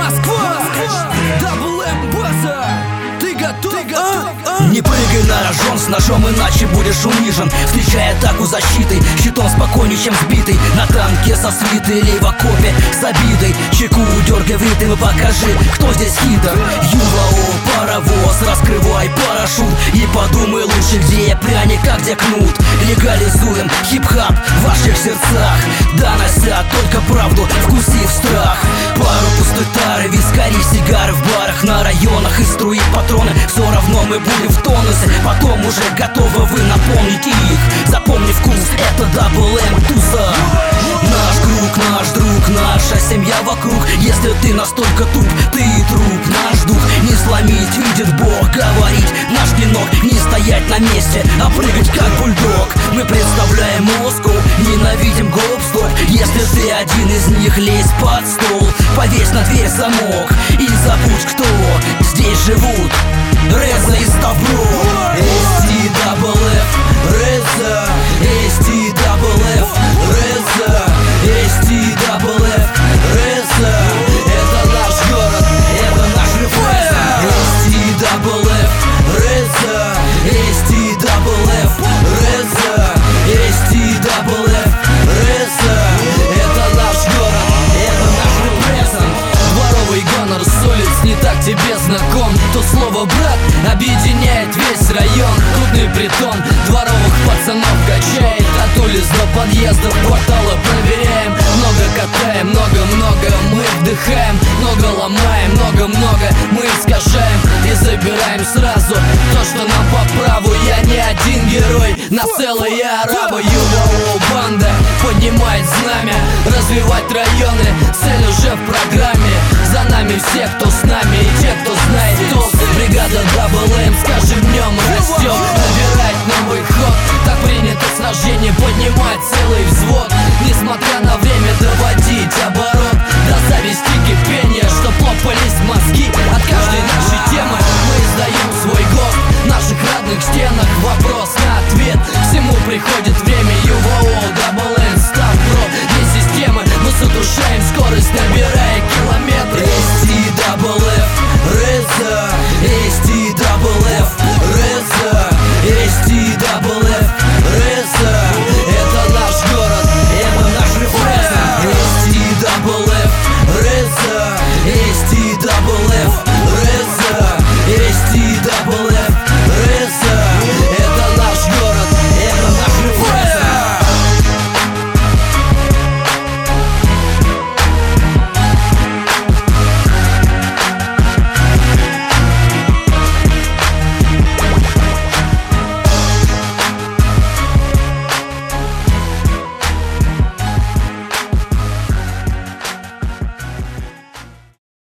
Москва, Дабл М база. Ты готов? Не прыгай на рожон с ножом, иначе будешь унижен. Встречай атаку защитой, щитом спокойнее, чем сбитый. На танке со свитой или в окопе с обидой. Чеку дергай в ритм и покажи, кто здесь хитр. ЮВАО, паровоз, раскрывай парашют. И подумай лучше, где пряник, а где кнут. Легализуем хип-хап в ваших сердцах, донося только правду, вкусив страх. Пару пустой тары, вискари, сигары в барах, на районах и струи патроны. Все равно мы будем в тонусе, потом уже готовы вы наполнить их. Запомни вкус, это Дабл М туза. Наш круг, наш друг, наша семья вокруг. Если ты настолько туп, ты труп. Наш дух не сломить, видит Бог. Говорить наш клинок, не стоять на месте, а прыгать как бульдог. Мы представляем Москву, ненавидим гоп-стоп. Если ты один из них, лезь под стол. Повесь на дверь замок и забудь, кто здесь живут. Реза и Ставро, STFF, Реза, STFF, Реза, STFF, Реза. Это наш город, это наш рефрен. STFF, Реза, STFF, Реза, STFF, Реза. Это наш город, это наш рефрен. Дворовый гонор с улиц не так тебе знаком. То слово «брат» объединяет весь район. Крупный притон дворовых пацанов качает. От улиц до подъездов квартала проверяем. Много катаем, много-много мы вдыхаем. Много ломаем, много-много мы искажаем. И забираем сразу то, что нам по праву. Я не один герой, на целые арабы. ЮВАО банда поднимает знамя. Развивать районы, цель уже в программе. За нами все, кто с нами, и те, кто знает толк. Бригада Дабл М с каждым днем растет. Набирает новый ход, так принято сражение, поднимать целый взвод. Несмотря на время, доводить оборот до зависти кипения, чтоб лопались мозги от каждой нашей темы. Мы издаем свой гост в наших родных стенах. Вопрос на ответ, всему приходит время. ЮВАО, Дабл М, Ставро, не системы, мы задушаем, скорость набираем.